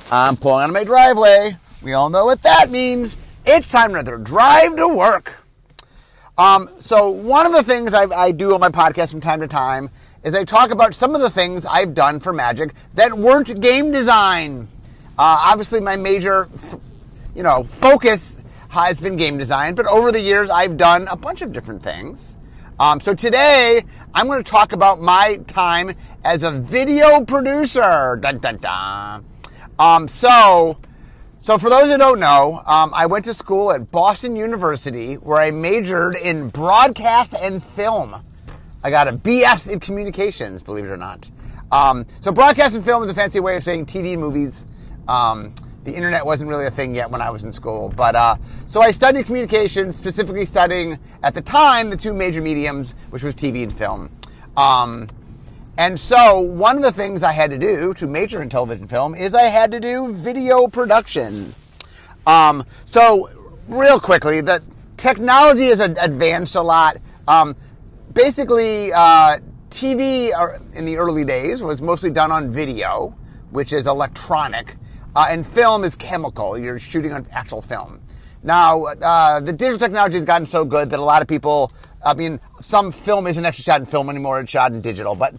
I'm pulling out of my driveway. We all know what that means. It's time to drive to work. So one of the things I do on my podcast from time to time is I talk about some of the things I've done for Magic that weren't game design. Obviously, my major, focus has been game design, but over the years, I've done a bunch of different things. So today, I'm going to talk about my time as a video producer. Dun, dun, dun. So for those who don't know, I went to school at Boston University where I majored in broadcast and film. I got a BS in communications, believe it or not. So broadcast and film is a fancy way of saying TV and movies. The internet wasn't really a thing yet when I was in school. But so I studied communications, specifically studying, at the time, the two major mediums, which was TV and film. And so one of the things I had to do to major in television film is I had to do video production. So real quickly, the technology has advanced a lot. Basically, TV in the early days was mostly done on video, which is electronic, and film is chemical. You're shooting on actual film. Now, the digital technology has gotten so good that a lot of people, some film isn't actually shot in film anymore, it's shot in digital. But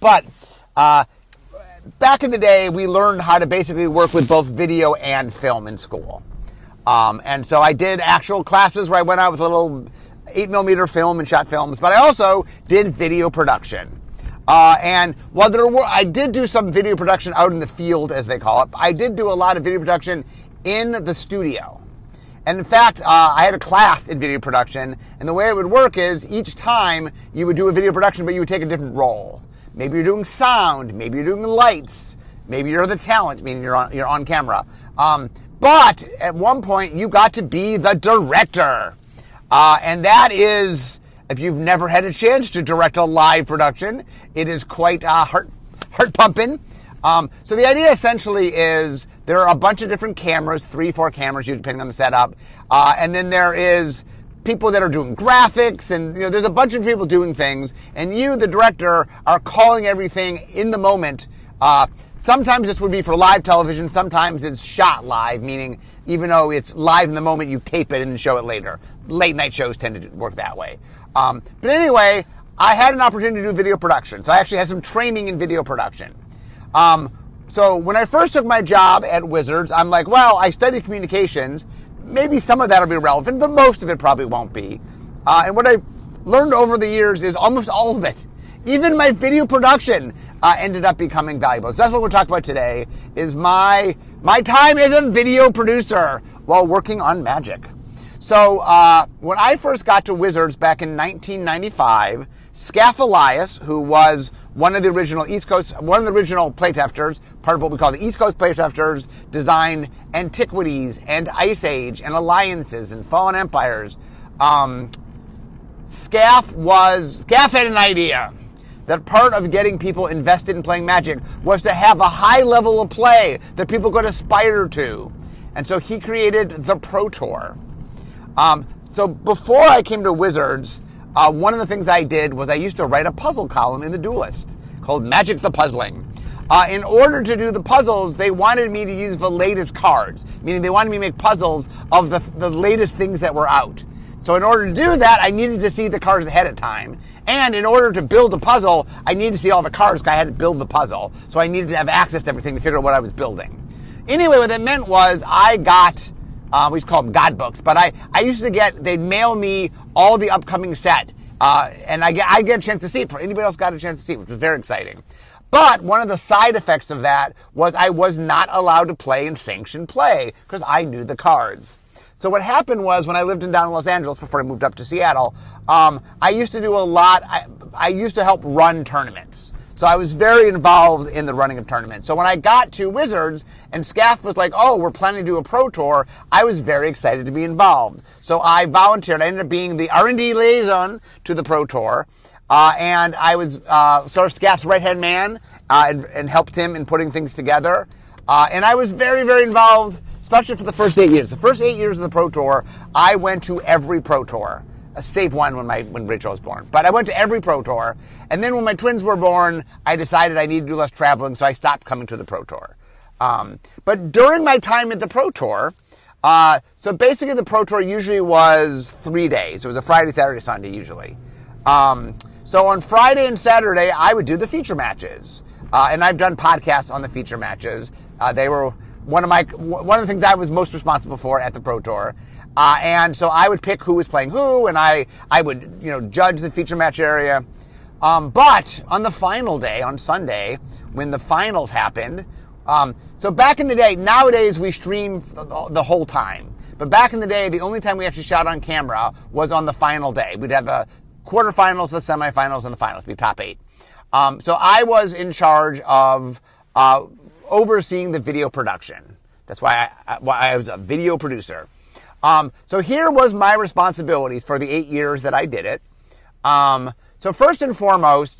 back in the day, we learned how to basically work with both video and film in school. And so I did actual classes where I went out with a little 8mm film and shot films, but I also did video production. And while I did do some video production out in the field, as they call it, I did do a lot of video production in the studio. And in fact, I had a class in video production, and the way it would work is each time you would do a video production, but you would take a different role. Maybe you're doing sound, maybe you're doing lights, maybe you're the talent, meaning you're on camera. But at one point, you got to be the director. And that is, if you've never had a chance to direct a live production, it is quite heart-pumping. So the idea essentially is there are a bunch of different cameras, 3-4 cameras, depending on the setup. And then there is people that are doing graphics, and there's a bunch of people doing things. And you, the director, are calling everything in the moment. Sometimes this would be for live television. Sometimes it's shot live, meaning even though it's live in the moment, you tape it and then show it later. Late night shows tend to work that way. But anyway, I had an opportunity to do video production. So I actually had some training in video production. So when I first took my job at Wizards, I'm like, well, I studied communications. Maybe some of that will be relevant, but most of it probably won't be. And what I learned over the years is almost all of it. Even my video production ended up becoming valuable. So that's what we'll talk about today, is my time as a video producer while working on Magic. So when I first got to Wizards back in 1995, Scaff Elias, who was one of the original playtesters, part of what we call the East Coast playtesters, designed Antiquities and Ice Age and Alliances and Fallen Empires. Scaff had an idea that part of getting people invested in playing Magic was to have a high level of play that people could aspire to. And so he created the Pro Tour. So before I came to Wizards, one of the things I did was I used to write a puzzle column in The Duelist called Magic the Puzzling. In order to do the puzzles, they wanted me to use the latest cards, meaning they wanted me to make puzzles of the latest things that were out. So in order to do that, I needed to see the cards ahead of time. And in order to build a puzzle, I needed to see all the cards because I had to build the puzzle. So I needed to have access to everything to figure out what I was building. Anyway, what that meant was I got, we call them God books, but I used to they'd mail me all the upcoming set. And I get a chance to see it. Anybody else got a chance to see it, which was very exciting. But one of the side effects of that was I was not allowed to play in sanctioned play because I knew the cards. So what happened was when I lived down in Los Angeles before I moved up to Seattle, I used to do a lot. I used to help run tournaments. So I was very involved in the running of tournaments. So when I got to Wizards and Scaff was like, oh, we're planning to do a Pro Tour, I was very excited to be involved. So I volunteered. I ended up being the R&D liaison to the Pro Tour. And I was sort of Scaff's right-hand man and helped him in putting things together. And I was very, very involved, especially for the first 8 years. The first 8 years of the Pro Tour, I went to every Pro Tour. Save one when Rachel was born. But I went to every Pro Tour. And then when my twins were born, I decided I needed to do less traveling, so I stopped coming to the Pro Tour. But during my time at the Pro Tour, so basically the Pro Tour usually was 3 days. It was a Friday, Saturday, Sunday usually. So on Friday and Saturday, I would do the feature matches. And I've done podcasts on the feature matches. They were one of the things I was most responsible for at the Pro Tour. And so I would pick who was playing who, and I would, judge the feature match area. But on the final day, on Sunday, when the finals happened, so back in the day, nowadays we stream the whole time. But back in the day, the only time we actually shot on camera was on the final day. We'd have the quarterfinals, the semifinals, and the finals, be top 8. So I was in charge of overseeing the video production. That's why I was a video producer. So here was my responsibilities for the 8 years that I did it. So first and foremost,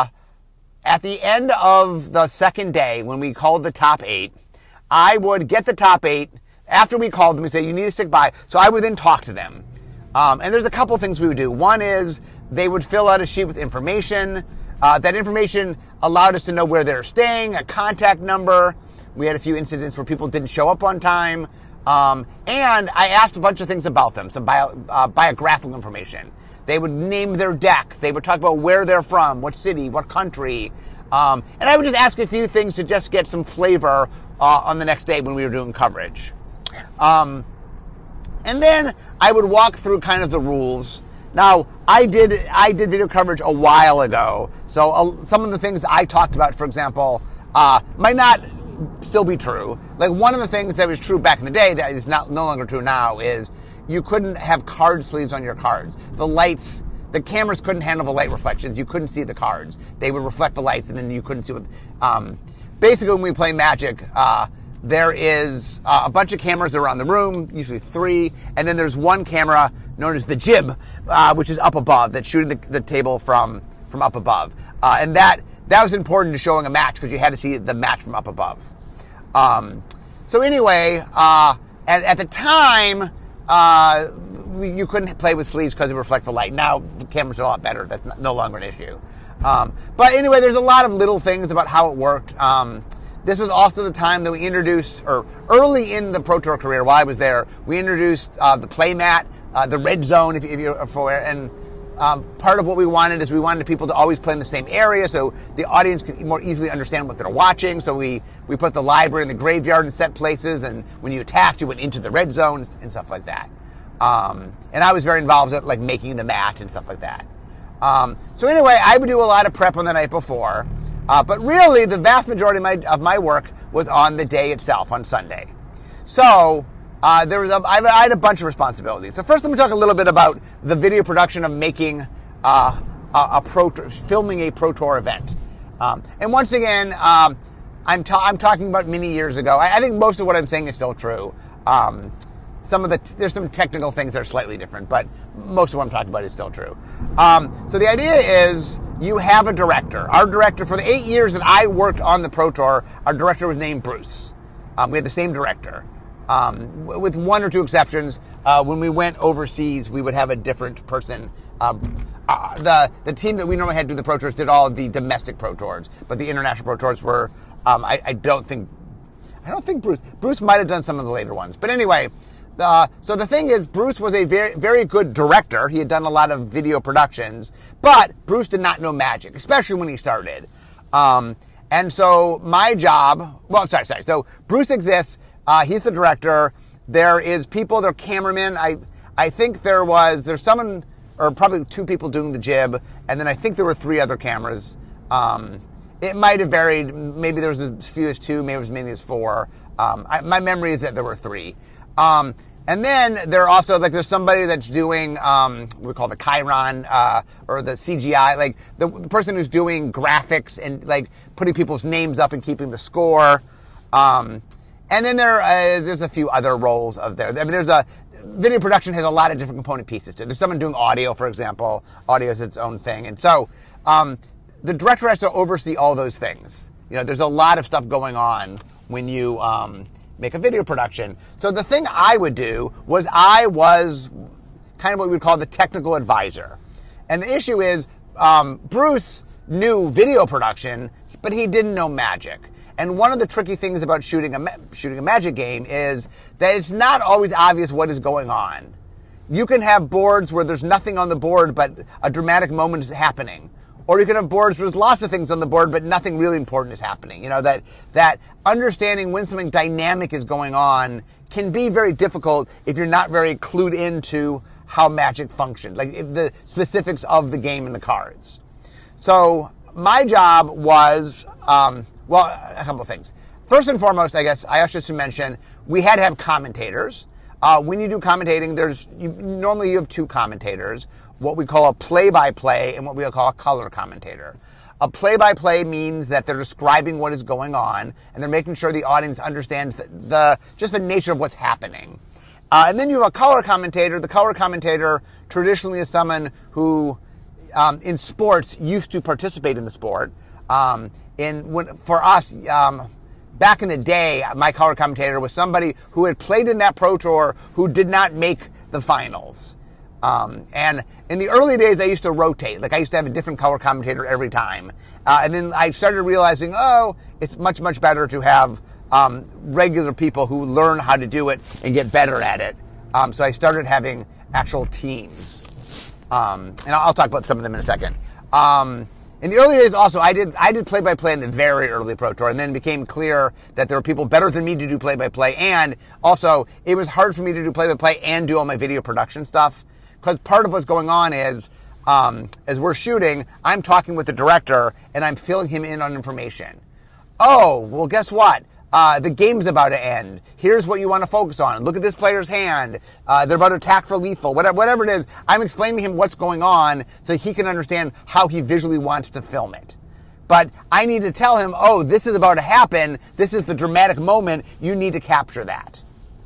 at the end of the second day, when we called the top 8, I would get the top 8. After we called them, we say, you need to stick by. So I would then talk to them. And there's a couple things we would do. One is they would fill out a sheet with information. That information allowed us to know where they're staying, a contact number. We had a few incidents where people didn't show up on time. And I asked a bunch of things about them, some biographical information. They would name their deck. They would talk about where they're from, what city, what country. And I would just ask a few things to just get some flavor on the next day when we were doing coverage. And then I would walk through kind of the rules. Now, I did video coverage a while ago, so some of the things I talked about, for example, might not still be true. Like one of the things that was true back in the day that is no longer true now is you couldn't have card sleeves on your cards. The cameras couldn't handle the light reflections. You couldn't see the cards. They would reflect the lights, and then you couldn't see what. Basically, when we play Magic, there is a bunch of cameras around the room, usually 3, and then there's one camera known as the jib, which is up above, that's shooting the table from up above. And that was important to showing a match because you had to see the match from up above. So anyway, at the time, you couldn't play with sleeves because it reflect the light. Now the cameras are a lot better. That's no longer an issue. But anyway, there's a lot of little things about how it worked. This was also the time that we introduced, or early in the Pro Tour career while I was there, we introduced the play mat, the red zone, if you're aware. And part of what we wanted is we wanted people to always play in the same area so the audience could more easily understand what they're watching. So we put the library and the graveyard in set places, and when you attacked, you went into the red zone and stuff like that. And I was very involved at like making the mat and stuff like that. So anyway, I would do a lot of prep on the night before. But really, the vast majority of my work was on the day itself, on Sunday. So I had a bunch of responsibilities. So first, let me talk a little bit about the video production of making filming a Pro Tour event. And once again, I'm talking about many years ago. I think most of what I'm saying is still true. There's some technical things that are slightly different, but most of what I'm talking about is still true. So the idea is you have a director. Our director, for the 8 years that I worked on the Pro Tour, our director was named Bruce. We had the same director. With one or two exceptions, when we went overseas, we would have a different person. The team that we normally had do the Pro Tours did all of the domestic Pro Tours, but the international Pro Tours were, I don't think Bruce might have done some of the later ones. But anyway, so the thing is, Bruce was a very, very good director. He had done a lot of video productions, but Bruce did not know Magic, especially when he started. And so my job, so Bruce exists. He's the director. There is people, there are cameramen. I think there's someone, or probably 2 people doing the jib, and then I think there were 3 other cameras. It might have varied. Maybe there was as few as 2, maybe as many as 4. My memory is that there were 3. And then there's somebody that's doing what we call the Chiron or the CGI, like the person who's doing graphics and like putting people's names up and keeping the score. And then there's a few other roles of there. I mean, video production has a lot of different component pieces to it. There's someone doing audio, for example. Audio is its own thing. And so the director has to oversee all those things. There's a lot of stuff going on when you make a video production. So the thing I would do was I was kind of what we would call the technical advisor. And the issue is Bruce knew video production, but he didn't know Magic. And one of the tricky things about shooting a Magic game is that it's not always obvious what is going on. You can have boards where there's nothing on the board, but a dramatic moment is happening. Or you can have boards where there's lots of things on the board, but nothing really important is happening. That understanding when something dynamic is going on can be very difficult if you're not very clued into how Magic functions, like the specifics of the game and the cards. So my job was, a couple of things. First and foremost, I guess I also should mention, we had to have commentators. When you do commentating, normally you have two commentators, what we call a play-by-play and what we call a color commentator. A play-by-play means that they're describing what is going on, and they're making sure the audience understands just the nature of what's happening. And then you have a color commentator. The color commentator traditionally is someone who, in sports, used to participate in the sport. For us, back in the day, my color commentator was somebody who had played in that Pro Tour who did not make the finals. And in the early days, I used to rotate. Like, I used to have a different color commentator every time. And then I started realizing, it's much, much better to have regular people who learn how to do it and get better at it. So I started having actual teams. And I'll talk about some of them in a second. In the early days, also, I did play-by-play in the very early Pro Tour, and then it became clear that there were people better than me to do play-by-play, and also, it was hard for me to do play-by-play and do all my video production stuff, because part of what's going on is, as we're shooting, I'm talking with the director, and I'm filling him in on information. Oh, well, guess what? The game's about to end. Here's what you want to focus on. Look at this player's hand. They're about to attack for lethal. Whatever it is, I'm explaining to him what's going on so he can understand how he visually wants to film it. But I need to tell him, this is about to happen. This is the dramatic moment. You need to capture that.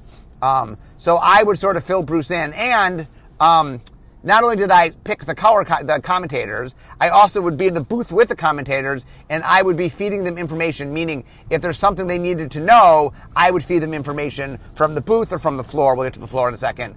So I would sort of fill Bruce in. And not only did I pick the commentators, I also would be in the booth with the commentators, and I would be feeding them information, meaning if there's something they needed to know, I would feed them information from the booth or from the floor. We'll get to the floor in a second.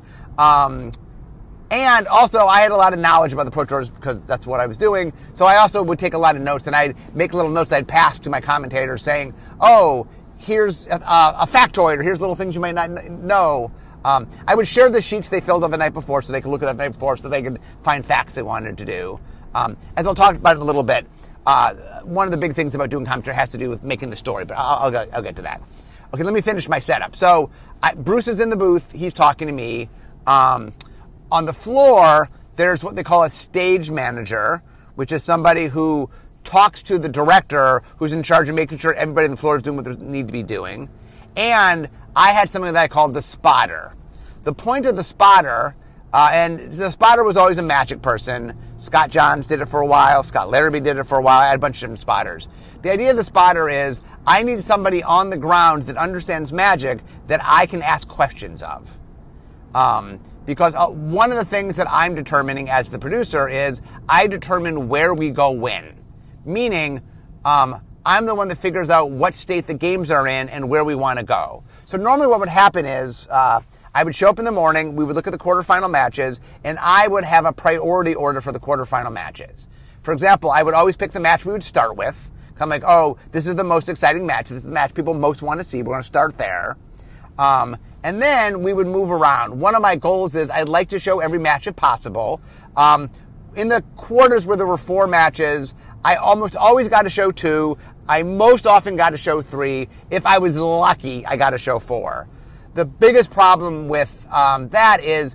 And also, I had a lot of knowledge about the Pro Tours because that's what I was doing, so I also would take a lot of notes, and I'd make little notes I'd pass to my commentators saying, here's a factoid, or here's little things you might not know. I would share the sheets they filled out the night before so they could look at that the night before so they could find facts they wanted to do. As I'll talk about it in a little bit, one of the big things about doing commentary has to do with making the story, but I'll get to that. Okay, let me finish my setup. So Bruce is in the booth. He's talking to me. On the floor, there's what they call a stage manager, which is somebody who talks to the director who's in charge of making sure everybody on the floor is doing what they need to be doing. And I had something that I called the spotter. The point of the spotter, and the spotter was always a Magic person. Scott Johns did it for a while. Scott Larrabee did it for a while. I had a bunch of different spotters. The idea of the spotter is I need somebody on the ground that understands Magic that I can ask questions of. Because one of the things that I'm determining as the producer is I determine where we go when. Meaning, I'm the one that figures out what state the games are in and where we want to go. So normally what would happen is I would show up in the morning, we would look at the quarterfinal matches, and I would have a priority order for the quarterfinal matches. For example, I would always pick the match we would start with. I'm like, this is the most exciting match. This is the match people most want to see. We're going to start there. And then we would move around. One of my goals is I'd like to show every match if possible. In the quarters where there were 4 matches, I almost always got to show 2. I most often got to show 3. If I was lucky, I got to show 4. The biggest problem with that is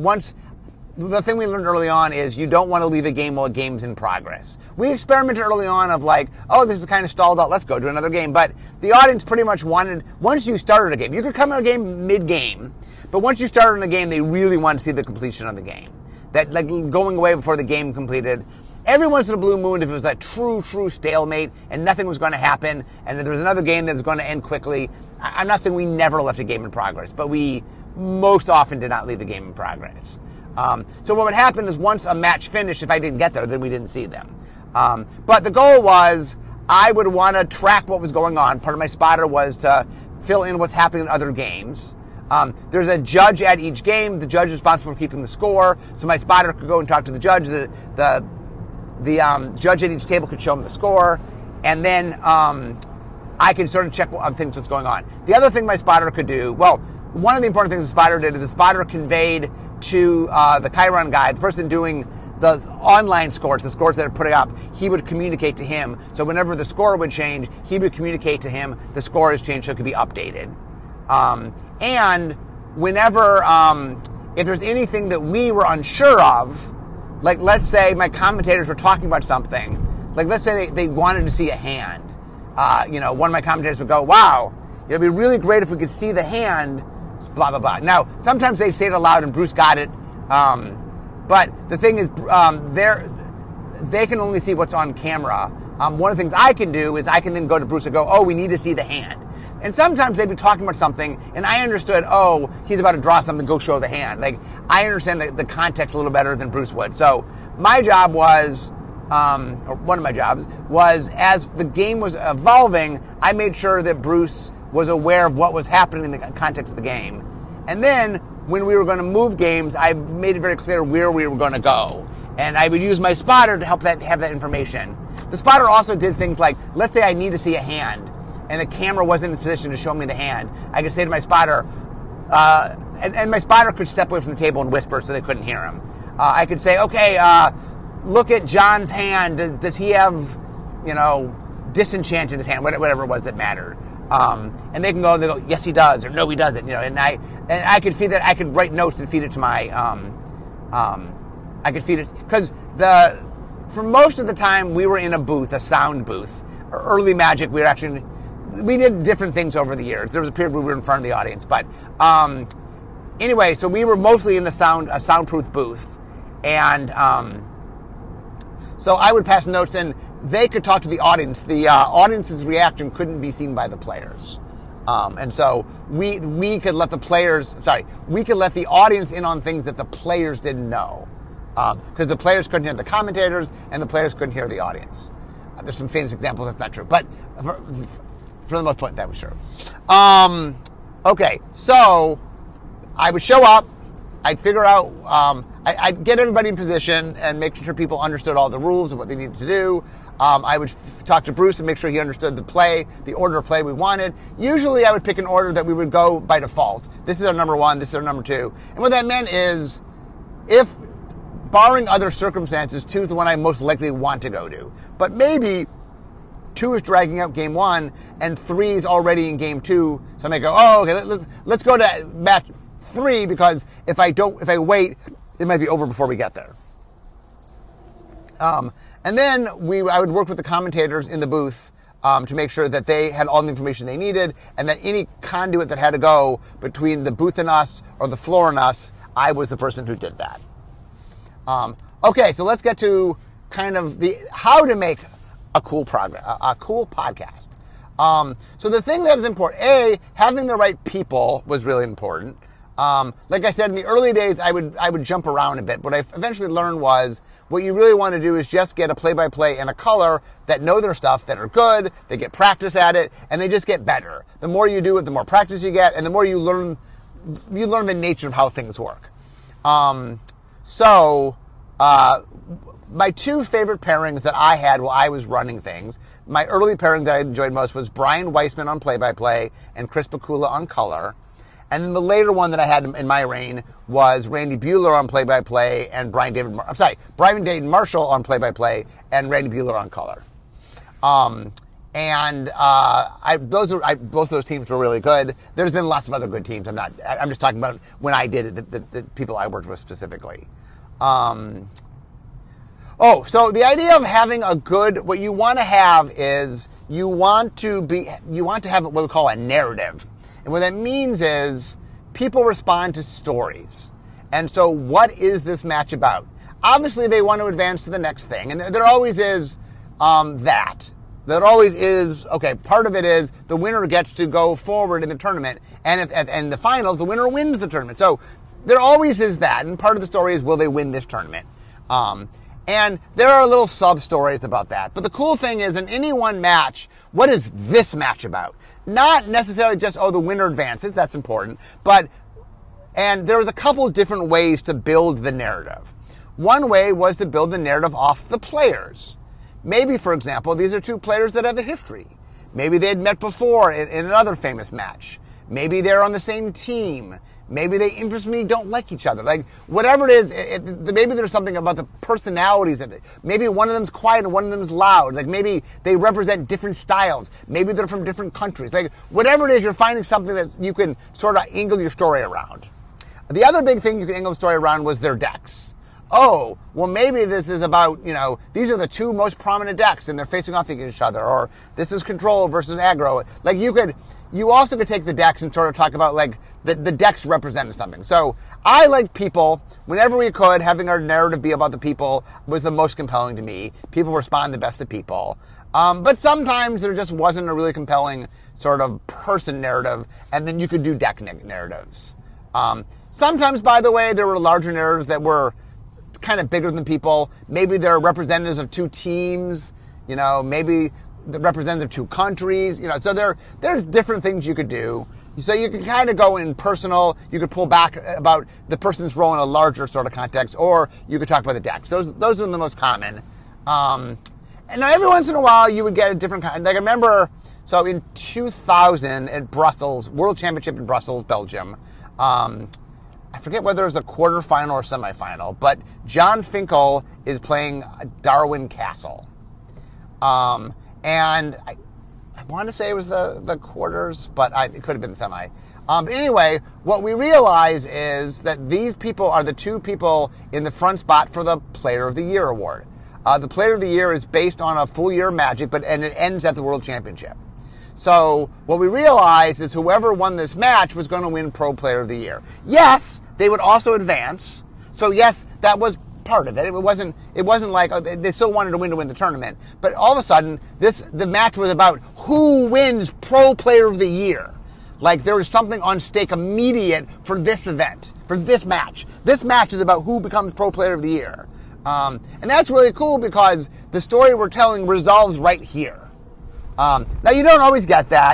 the thing we learned early on is you don't want to leave a game while a game's in progress. We experimented early on of like, this is kind of stalled out, let's go to another game. But the audience pretty much wanted, once you started a game, you could come in a game mid-game, but once you started in a game, they really wanted to see the completion of the game. That, like, going away before the game completed. Every once in a blue moon, if it was that true stalemate and nothing was going to happen, and there was another game that was going to end quickly, I'm not saying we never left a game in progress, but we most often did not leave a game in progress. So what would happen is once a match finished, if I didn't get there, then we didn't see them. But the goal was I would want to track what was going on. Part of my spotter was to fill in what's happening in other games. There's a judge at each game. The judge is responsible for keeping the score. So my spotter could go and talk to the judge. The judge at each table could show him the score. And then I can sort of check on things that's going on. The other thing my spotter could do, well, one of the important things the spotter did is the spotter conveyed to the Chiron guy, the person doing the online scores, the scores that are putting up, he would communicate to him. So whenever the score would change, he would communicate to him the score has changed so it could be updated. And whenever, if there's anything that we were unsure of, like let's say my commentators were talking about something, like let's say they wanted to see a hand. One of my commentators would go, wow, it'd be really great if we could see the hand, blah, blah, blah. Now, sometimes they say it aloud and Bruce got it. But the thing is, they can only see what's on camera. One of the things I can do is I can then go to Bruce and go, oh, we need to see the hand. And sometimes they'd be talking about something, and I understood, oh, he's about to draw something, go show the hand. Like, I understand the context a little better than Bruce would. So my job was, or one of my jobs, was as the game was evolving, I made sure that Bruce was aware of what was happening in the context of the game. And then when we were going to move games, I made it very clear where we were going to go. And I would use my spotter to help have that information. The spotter also did things like, let's say I need to see a hand, and the camera wasn't in a position to show me the hand. I could say to my spotter, and my spotter could step away from the table and whisper so they couldn't hear him. I could say, okay, look at John's hand. Does he have, disenchant in his hand? Whatever it was that mattered. And they go, yes, he does, or no, he doesn't. And I could feed that. I could write notes and feed it to my. I could feed it because for most of the time we were in a booth, a sound booth. Early Magic, we did different things over the years. There was a period where we were in front of the audience, but anyway, so we were mostly in a soundproof booth, and so I would pass notes and they could talk to the audience. The audience's reaction couldn't be seen by the players. And so we could let we could let the audience in on things that the players didn't know. Because the players couldn't hear the commentators and the players couldn't hear the audience. There's some famous examples that's not true, but for the most part, that was true. Okay, so I would show up, I'd figure out, I'd get everybody in position and make sure people understood all the rules and what they needed to do. I would talk to Bruce and make sure he understood the order of play we wanted. Usually I would pick an order that we would go by default. This is our number one, this is our number two. And what that meant is, if, barring other circumstances, 2 is the one I most likely want to go to. But maybe 2 is dragging out game 1 and 3 is already in game 2. So I may go, oh, okay, let's go to match 3 because if I wait, it might be over before we get there. And then I would work with the commentators in the booth to make sure that they had all the information they needed and that any conduit that had to go between the booth and us or the floor and us, I was the person who did that. Okay, so let's get to kind of how to make a cool podcast. So the thing that was important, having the right people was really important. Like I said, in the early days, I would jump around a bit. What I eventually learned was what you really want to do is just get a play-by-play and a color that know their stuff, that are good, they get practice at it, and they just get better. The more you do it, the more practice you get, and the more you learn the nature of how things work. So my 2 favorite pairings that I had while I was running things, my early pairing that I enjoyed most was Brian Weissman on play-by-play and Chris Bakula on color. And then the later one that I had in my reign was Randy Buehler on play-by-play and Brian David Marshall on play-by-play and Randy Buehler on color. Both of those teams were really good. There's been lots of other good teams. I'm just talking about when I did it, the people I worked with specifically. So the idea of having what you want to have is you want to have what we call a narrative. And what that means is people respond to stories. And so what is this match about? Obviously, they want to advance to the next thing. And there always is that. There always is, part of it is the winner gets to go forward in the tournament. And in the finals, the winner wins the tournament. So there always is that. And part of the story is, will they win this tournament? And there are little sub-stories about that. But the cool thing is, in any one match, what is this match about? Not necessarily just, the winner advances, that's important, and there was a couple of different ways to build the narrative. One way was to build the narrative off the players. Maybe, for example, these are 2 players that have a history. Maybe they had met before in another famous match. Maybe they're on the same team. Maybe they interestingly don't like each other. Like, whatever it is, maybe there's something about the personalities of it. Maybe one of them's quiet and one of them's loud. Like, maybe they represent different styles. Maybe they're from different countries. Like, whatever it is, you're finding something that you can sort of angle your story around. The other big thing you can angle the story around was their decks. Oh, well, maybe this is about, these are the two most prominent decks and they're facing off against each other, or this is control versus aggro. Like, you also could take the decks and sort of talk about, like, the decks representing something. So I like people. Whenever we could, having our narrative be about the people was the most compelling to me. People respond the best to people. But sometimes there just wasn't a really compelling sort of person narrative, and then you could do deck narratives. Sometimes, by the way, there were larger narratives that were kind of bigger than people. Maybe they're representatives of two teams, maybe the representatives of two countries, so there's different things you could do. So you can kind of go in personal, you could pull back about the person's role in a larger sort of context, or you could talk about the decks. Those are the most common. And every once in a while you would get a different kind. Like, I remember, so in 2000 at Brussels, World Championship in Brussels, Belgium, I forget whether it was a quarterfinal or semifinal, but Jon Finkel is playing Darwin Castle. And I want to say it was the quarters, but it could have been the semi. But anyway, what we realize is that these people are the two people in the front spot for the Player of the Year award. The Player of the Year is based on a full year of Magic, and it ends at the World Championship. So what we realized is whoever won this match was going to win Pro Player of the Year. Yes, they would also advance. So yes, that was part of it. It wasn't like they still wanted to win the tournament. But all of a sudden, the match was about who wins Pro Player of the Year. Like, there was something on stake immediate for this event, for this match. This match is about who becomes Pro Player of the Year. And that's really cool because the story we're telling resolves right here. Now, you don't always get that.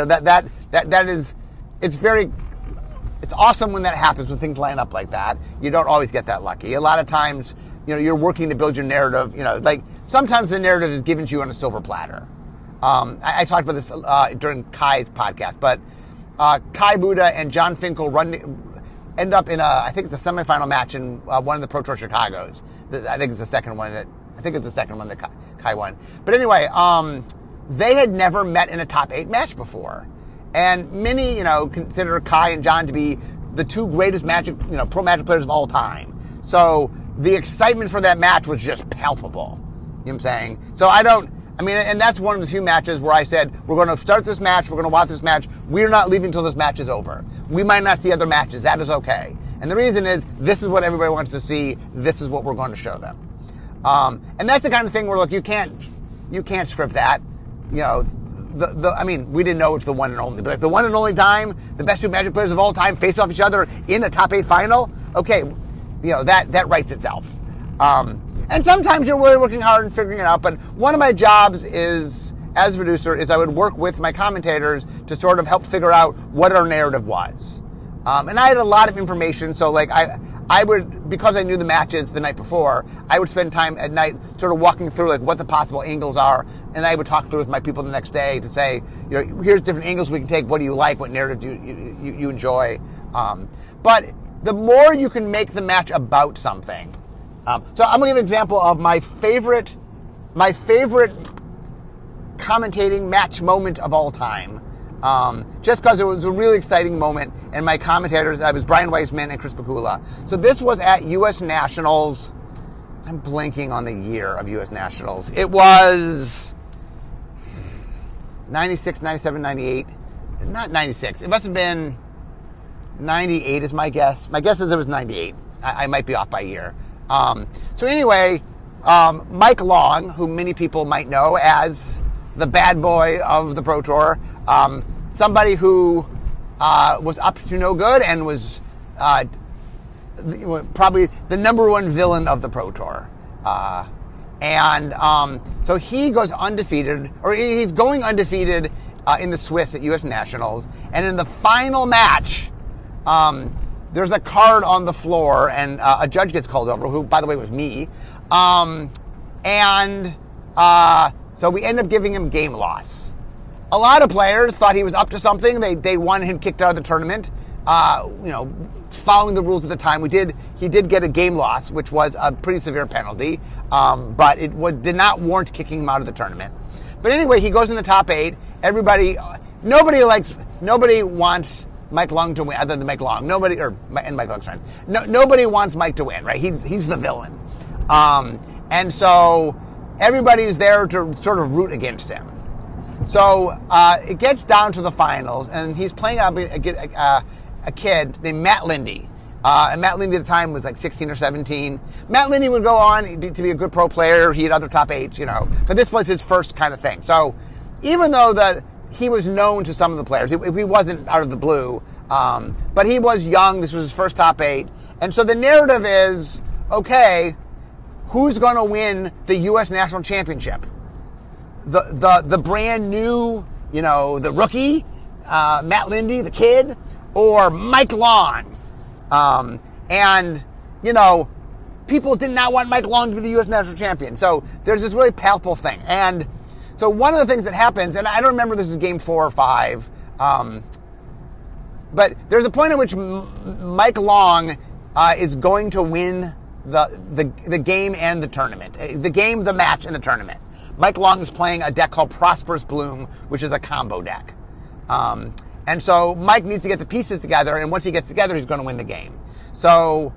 It's awesome when that happens, when things line up like that. You don't always get that lucky. A lot of times, you're working to build your narrative. Like, sometimes the narrative is given to you on a silver platter. I talked about this during Kai's podcast, but Kai Buda and Jon Finkel end up in I think it's a semifinal match in one of the Pro Tour Chicagos. I think it's the second one that Kai won. But anyway, they had never met in a top 8 match before. And many, consider Kai and Jon to be the two greatest Magic, pro Magic players of all time. So the excitement for that match was just palpable. You know what I'm saying? So and that's one of the few matches where I said, we're going to start this match, we're going to watch this match, we're not leaving until this match is over. We might not see other matches, that is okay. And the reason is, this is what everybody wants to see, this is what we're going to show them. And that's the kind of thing where, look, you can't script that. We didn't know it's the one and only, but if the one and only time the best two Magic players of all time face off each other in a top 8 final, okay, that writes itself. And sometimes you're really working hard and figuring it out, but one of my jobs as a producer is I would work with my commentators to sort of help figure out what our narrative was. And I had a lot of information, so like I would, because I knew the matches the night before, I would spend time at night sort of walking through like what the possible angles are, and I would talk through with my people the next day to say, here's different angles we can take. What do you like? What narrative do you enjoy? But the more you can make the match about something. So I'm going to give an example of my favorite commentating match moment of all time. Just because it was a really exciting moment, and my commentators, I was Brian Weissman and Chris Pakula. So this was at U.S. Nationals. I'm blanking on the year of U.S. Nationals. It was 96, 97, 98. Not 96. It must have been 98 is my guess. My guess is it was 98. I might be off by a year. So anyway, Mike Long, who many people might know as the bad boy of the Pro Tour, somebody who was up to no good and was probably the number one villain of the Pro Tour. So he goes undefeated, or he's going undefeated in the Swiss at U.S. Nationals. And in the final match, there's a card on the floor, and a judge gets called over, who, by the way, was me. So we end up giving him game loss. A lot of players thought he was up to something. They wanted him kicked out of the tournament. Following the rules at the time, he did get a game loss, which was a pretty severe penalty, but it did not warrant kicking him out of the tournament. But anyway, he goes in the top 8. Nobody wants Mike Long to win, other than Mike Long. And Mike Long's friends. Nobody wants Mike to win, right? He's the villain, and so everybody's there to sort of root against him. So it gets down to the finals, and he's playing a kid named Matt Lindy. And Matt Lindy at the time was like 16 or 17. Matt Lindy would go on to be a good pro player. He had other top 8s, but this was his first kind of thing. So even though he was known to some of the players, he wasn't out of the blue, but he was young. This was his first top 8. And so the narrative is, okay, who's going to win the U.S. National Championship? The brand new, the rookie, Matt Lindy, the kid, or Mike Long? People did not want Mike Long to be the U.S. national champion. So there's this really palpable thing. And so one of the things that happens, and I don't remember if this is game 4 or 5, but there's a point at which Mike Long is going to win the game and the tournament. The match, and the tournament. Mike Long is playing a deck called Prosperous Bloom, which is a combo deck. And so Mike needs to get the pieces together, and once he gets together, he's going to win the game. So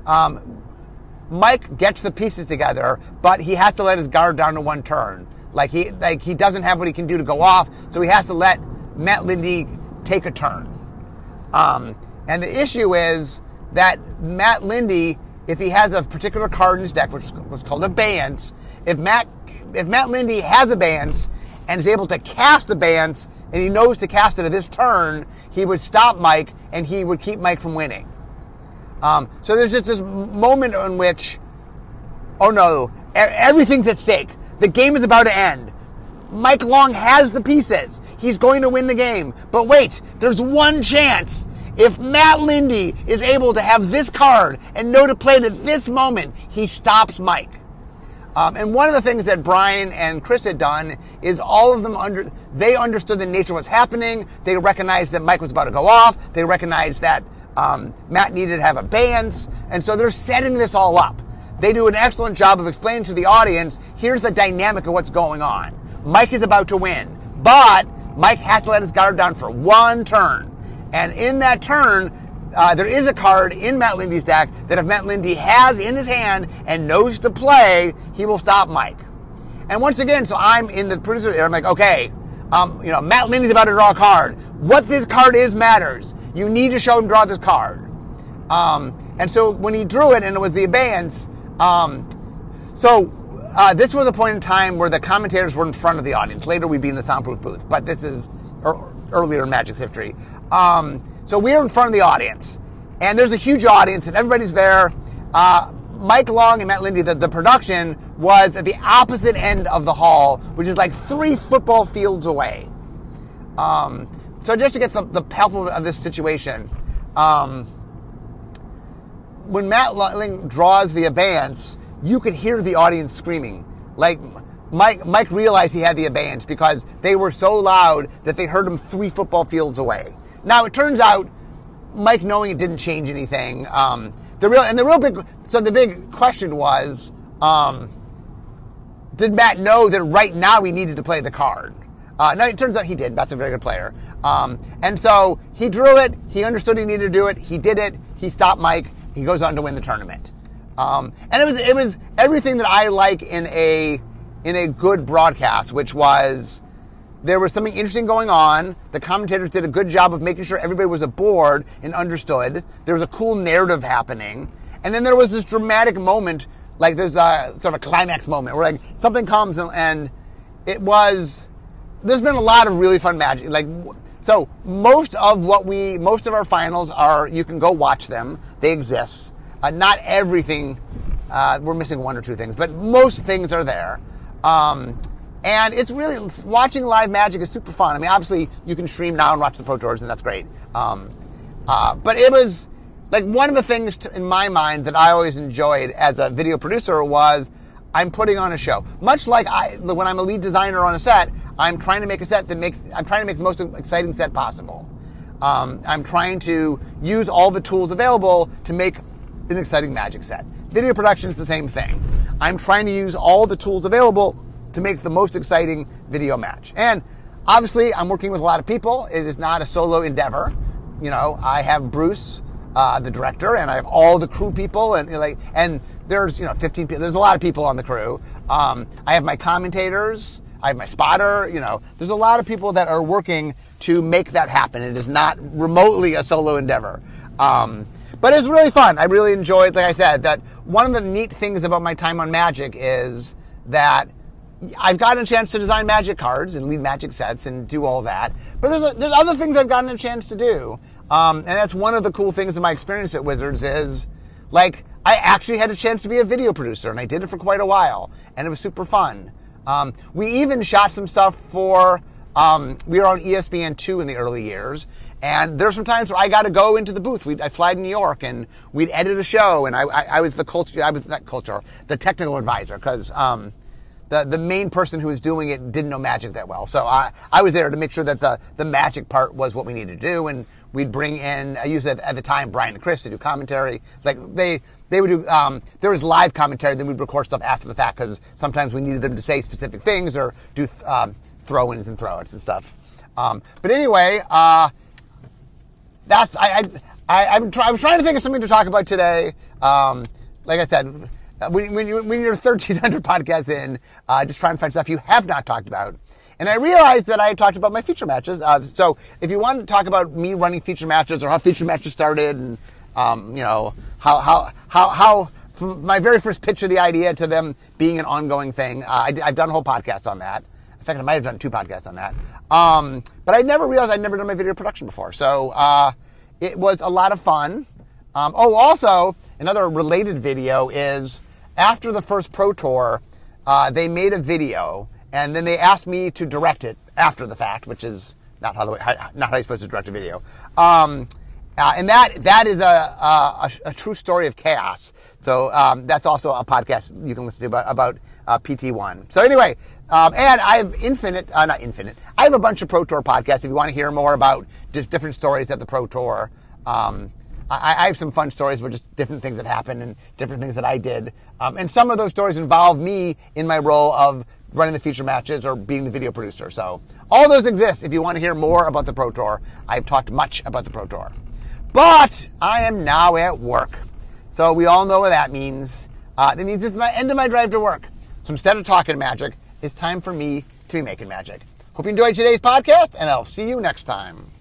Mike gets the pieces together, but he has to let his guard down to 1 turn. He doesn't have what he can do to go off, so he has to let Matt Lindy take a turn. And the issue is that Matt Lindy, if he has a particular card in his deck, which was called abeyance, if Matt Lindy has abeyance and is able to cast abeyance, and he knows to cast it at this turn, he would stop Mike, and he would keep Mike from winning. So there's just this moment in which, oh no, everything's at stake. The game is about to end. Mike Long has the pieces. He's going to win the game. But wait, there's one chance. If Matt Lindy is able to have this card and know to play it at this moment, he stops Mike. And one of the things that Brian and Chris had done is all of them they understood the nature of what's happening. They recognized that Mike was about to go off. They recognized that Matt needed to have abeyance. And so they're setting this all up. They do an excellent job of explaining to the audience, here's the dynamic of what's going on. Mike is about to win, but Mike has to let his guard down for 1 turn. And in that turn, there is a card in Matt Lindy's deck that if Matt Lindy has in his hand and knows to play, he will stop Mike. And once again, so I'm in the producer area, I'm like, okay, Matt Lindy's about to draw a card. What this card is matters. You need to show him draw this card. And so when he drew it and it was the abeyance, this was a point in time where the commentators were in front of the audience. Later we'd be in the soundproof booth, but this is earlier in Magic's history. So we're in front of the audience, and there's a huge audience, and everybody's there. Mike Long and Matt Lindy, the production was at the opposite end of the hall, which is like 3 football fields away. So just to get the palpable of this situation, when Matt Long draws the abeyance, you could hear the audience screaming. Like, Mike realized he had the abeyance because they were so loud that they heard him 3 football fields away. Now, it turns out, Mike knowing it didn't change anything. The big question was, did Matt know that right now he needed to play the card? No, it turns out he did. Matt's a very good player. And so he drew it. He understood he needed to do it. He did it. He stopped Mike. He goes on to win the tournament. And it was everything that I like in a good broadcast, which was there was something interesting going on. The commentators did a good job of making sure everybody was aboard and understood. There was a cool narrative happening. And then there was this dramatic moment, like there's a sort of climax moment where like something comes and there's been a lot of really fun Magic. So most of our finals are, you can go watch them. They exist. Not everything, we're missing 1 or 2 things, but most things are there. And it's really, watching live Magic is super fun. I mean, obviously, you can stream now and watch the Pro Tours, and that's great. But it was, like, one of the things in my mind that I always enjoyed as a video producer was I'm putting on a show. Much like when I'm a lead designer on a set, I'm trying to make a set I'm trying to make the most exciting set possible. I'm trying to use all the tools available to make an exciting magic set. Video production is the same thing. I'm trying to use all the tools available to make the most exciting video match. And obviously, I'm working with a lot of people. It is not a solo endeavor. I have Bruce, the director, and I have all the crew people, and there's 15 people. There's a lot of people on the crew. I have my commentators. I have my spotter. There's a lot of people that are working to make that happen. It is not remotely a solo endeavor. But it's really fun. I really enjoyed, like I said, that one of the neat things about my time on Magic is that I've gotten a chance to design Magic cards and lead Magic sets and do all that. But there's other things I've gotten a chance to do. And that's one of the cool things of my experience at Wizards is, I actually had a chance to be a video producer, and I did it for quite a while, and it was super fun. We even shot some stuff for, we were on ESPN2 in the early years, and there's some times where I got to go into the booth. I'd fly to New York, and we'd edit a show, and I was the technical advisor, because the main person who was doing it didn't know Magic that well. So I was there to make sure that the Magic part was what we needed to do, and we'd bring in, I used at the time, Brian and Chris to do commentary. They would do, there was live commentary, then we'd record stuff after the fact, because sometimes we needed them to say specific things or do throw-ins and throw-outs and stuff. But anyway, I was trying to think of something to talk about today. Like I said, when you're 1,300 podcasts in, just trying to find stuff you have not talked about. And I realized that I had talked about my feature matches. So if you want to talk about me running feature matches or how feature matches started and, how from my very first pitch of the idea to them being an ongoing thing, I've done a whole podcast on that. In fact, I might have done 2 podcasts on that. But I never realized I'd never done my video production before. So it was a lot of fun. Also, another related video is after the first Pro Tour, they made a video, and then they asked me to direct it after the fact, which is not how you're supposed to direct a video. And that is a true story of chaos. So that's also a podcast you can listen to about PT1. So anyway, and I have I have a bunch of Pro Tour podcasts if you want to hear more about just different stories at the Pro Tour. I have some fun stories about just different things that happened and different things that I did. And some of those stories involve me in my role of running the feature matches or being the video producer. So all those exist if you want to hear more about the Pro Tour. I've talked much about the Pro Tour. But I am now at work. So we all know what that means. That means it's the end of my drive to work. So instead of talking magic, it's time for me to be making magic. Hope you enjoyed today's podcast, and I'll see you next time.